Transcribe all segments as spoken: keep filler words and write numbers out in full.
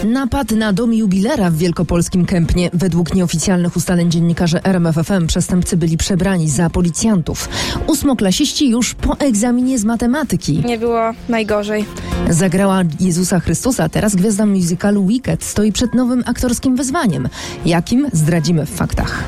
Napad na dom jubilera w wielkopolskim Kępnie. Według nieoficjalnych ustaleń dziennikarzy R M F F M przestępcy byli przebrani za policjantów. Ósmoklasiści już po egzaminie z matematyki. Nie było najgorzej. Zagrała Jezusa Chrystusa. Teraz gwiazda musicalu Wicked stoi przed nowym aktorskim wyzwaniem. Jakim? Zdradzimy w faktach.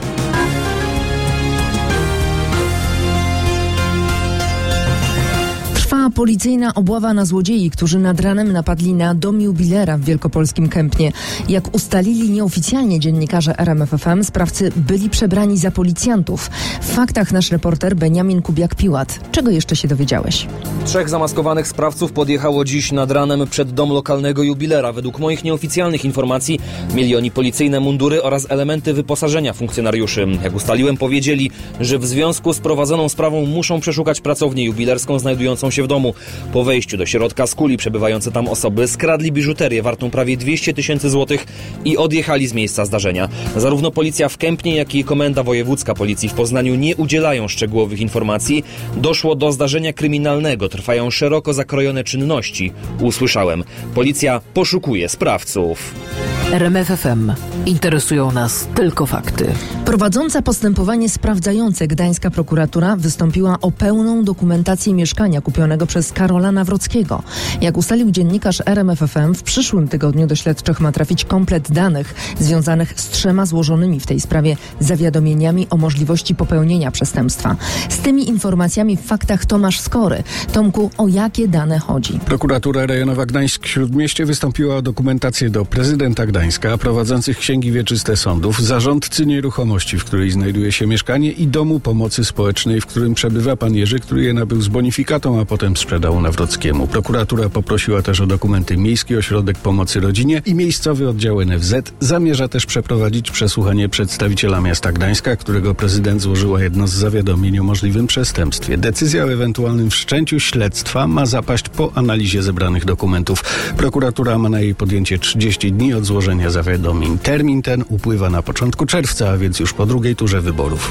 Trwa policyjna obława na złodziei, którzy nad ranem napadli na dom jubilera w wielkopolskim Kępnie. Jak ustalili nieoficjalnie dziennikarze R M F F M, sprawcy byli przebrani za policjantów. W faktach nasz reporter Beniamin Kubiak-Piłat. Czego jeszcze się dowiedziałeś? Trzech zamaskowanych sprawców podjechało dziś nad ranem przed dom lokalnego jubilera. Według moich nieoficjalnych informacji mieli oni policyjne mundury oraz elementy wyposażenia funkcjonariuszy. Jak ustaliłem, powiedzieli, że w związku z prowadzoną sprawą muszą przeszukać pracownię jubilerską znajdującą się w domu. Po wejściu do środka skuli przebywające tam osoby skradli biżuterię wartą prawie dwieście tysięcy złotych i odjechali z miejsca zdarzenia. Zarówno policja w Kępnie, jak i Komenda Wojewódzka Policji w Poznaniu nie udzielają szczegółowych informacji. Doszło do zdarzenia kryminalnego. Trwają szeroko zakrojone czynności. Usłyszałem. Policja poszukuje sprawców. R M F F M. Interesują nas tylko fakty. Prowadząca postępowanie sprawdzające gdańska prokuratura wystąpiła o pełną dokumentację mieszkania kupionego przez Karola Nawrockiego. Jak ustalił dziennikarz R M F F M, w przyszłym tygodniu do śledczych ma trafić komplet danych związanych z trzema złożonymi w tej sprawie zawiadomieniami o możliwości popełnienia przestępstwa. Z tymi informacjami w faktach Tomasz Skory. Tomku, o jakie dane chodzi? Prokuratura rejonowa Gdańsk-Śródmieście wystąpiła o dokumentację do prezydenta Gdańska, prowadzących księgi wieczyste sądów, zarządcy nieruchomości, w której znajduje się mieszkanie, i domu pomocy społecznej, w którym przebywa pan Jerzy, który je nabył z bonifikatą, a potem sprzedał Nawrockiemu. Prokuratura poprosiła też o dokumenty Miejski Ośrodek Pomocy Rodzinie i miejscowy oddział N F Z. Zamierza też przeprowadzić przesłuchanie przedstawiciela miasta Gdańska, którego prezydent złożyła jedno z zawiadomień o możliwym przestępstwie. Decyzja o ewentualnym wszczęciu śledztwa ma zapaść po analizie zebranych dokumentów. Prokuratura ma na jej podjęcie trzydzieści dni od złożenia zawiadomień. Termin ten upływa na początku czerwca, a więc już po drugiej turze wyborów.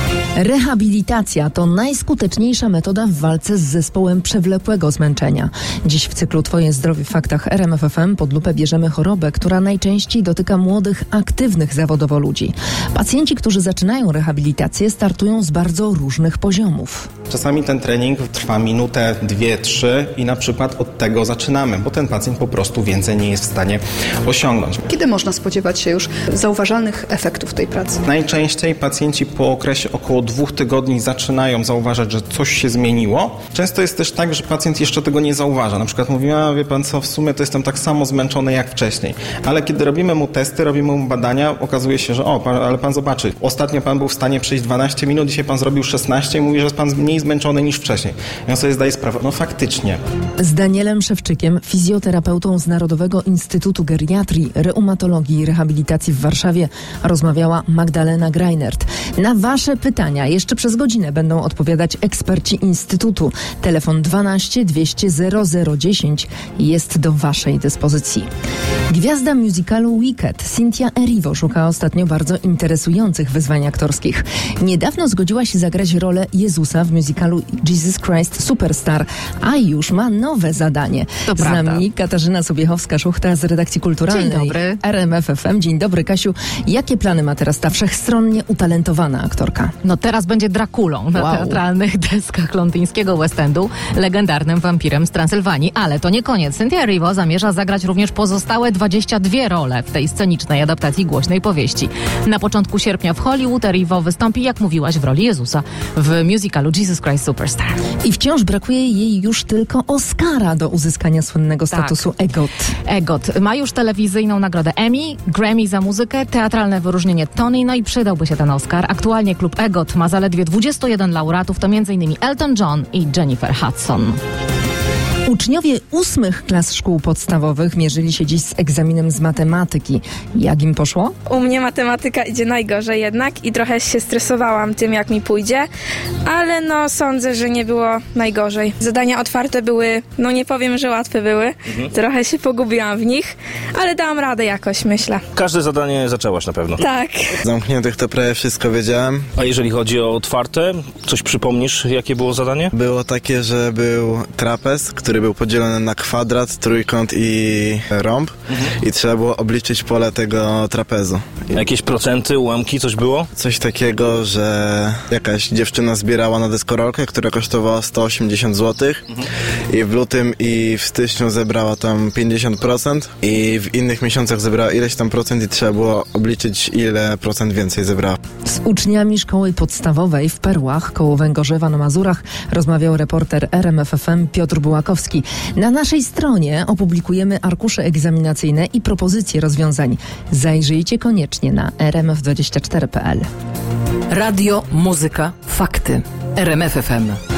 Rehabilitacja to najskuteczniejsza metoda w walce z zespołem przewlekłego zmęczenia. Dziś w cyklu Twoje zdrowie w faktach R M F F M pod lupę bierzemy chorobę, która najczęściej dotyka młodych, aktywnych zawodowo ludzi. Pacjenci, którzy zaczynają rehabilitację, startują z bardzo różnych poziomów. Czasami ten trening trwa minutę, dwie, trzy i na przykład od tego zaczynamy, bo ten pacjent po prostu więcej nie jest w stanie osiągnąć. Kiedy można spodziewać się już zauważalnych efektów tej pracy? Najczęściej pacjenci po okresie około dwóch tygodni zaczynają zauważać, że coś się zmieniło. Często jest też tak, że pacjent jeszcze tego nie zauważa. Na przykład mówi, a wie pan co, w sumie to jestem tak samo zmęczony jak wcześniej. Ale kiedy robimy mu testy, robimy mu badania, okazuje się, że o, pan, ale pan zobaczy, ostatnio pan był w stanie przejść dwanaście minut, dzisiaj pan zrobił szesnaście i mówi, że jest pan mniej zmęczony niż wcześniej. Ja sobie zdaję sprawę, no faktycznie. Z Danielem Szewczykiem, fizjoterapeutą z Narodowego Instytutu Geriatrii, Reumatologii i Rehabilitacji w Warszawie, rozmawiała Magdalena Greinert. Na wasze pytania jeszcze przez godzinę będą odpowiadać eksperci Instytutu. Telefon dwanaście dwieście zero zero dziesięć jest do waszej dyspozycji. Gwiazda musicalu Wicked, Cynthia Erivo, szuka ostatnio bardzo interesujących wyzwań aktorskich. Niedawno zgodziła się zagrać rolę Jezusa w musicalu Jesus Christ Superstar, a już ma nowe zadanie. To z prawda. nami Katarzyna Sobiechowska-Szuchta z redakcji kulturalnej Dzień dobry. R M F F M. Dzień dobry, Kasiu. Jakie plany ma teraz ta wszechstronnie utalentowana aktorka? No teraz będzie Drakulą na Wow. teatralnych deskach londyńskiego West Endu, legendarnym wampirem z Transylwanii. Ale to nie koniec. Cynthia Erivo zamierza zagrać również pozostałe dwadzieścia dwie role w tej scenicznej adaptacji głośnej powieści. Na początku sierpnia w Hollywood Erivo wystąpi, jak mówiłaś, w roli Jezusa w musicalu Jesus Christ Superstar. I wciąż brakuje jej już tylko Oscara do uzyskania słynnego Tak. statusu EGOT. EGOT ma już telewizyjną nagrodę Emmy, Grammy za muzykę, teatralne wyróżnienie Tony, no i przydałby się ten Oscar. Aktualnie klub EGOT ma zaledwie dwudziestu jeden laureatów, to między innymi Elton John i Jennifer Hudson. Uczniowie ósmych klas szkół podstawowych mierzyli się dziś z egzaminem z matematyki. Jak im poszło? U mnie matematyka idzie najgorzej jednak i trochę się stresowałam tym, jak mi pójdzie, ale no sądzę, że nie było najgorzej. Zadania otwarte były, no nie powiem, że łatwe były. Mhm. Trochę się pogubiłam w nich, ale dałam radę jakoś, myślę. Każde zadanie zaczęłaś na pewno. Tak. Zamkniętych to prawie wszystko wiedziałem. A jeżeli chodzi o otwarte, coś przypomnisz, jakie było zadanie? Było takie, że był trapez, który który był podzielony na kwadrat, trójkąt i rąb mhm. i trzeba było obliczyć pole tego trapezu. Jakieś procenty, ułamki, coś było? Coś takiego, że jakaś dziewczyna zbierała na deskorolkę, która kosztowała sto osiemdziesiąt złotych mhm. i w lutym i w styczniu zebrała tam pięćdziesiąt procent i w innych miesiącach zebrała ileś tam procent i trzeba było obliczyć, ile procent więcej zebrała. Z uczniami szkoły podstawowej w Perłach koło Węgorzewa na Mazurach rozmawiał reporter R M F F M Piotr Bułakowski. Na naszej stronie opublikujemy arkusze egzaminacyjne i propozycje rozwiązań. Zajrzyjcie koniecznie na r m f dwadzieścia cztery kropka p l. Radio, muzyka, fakty. R M F F M.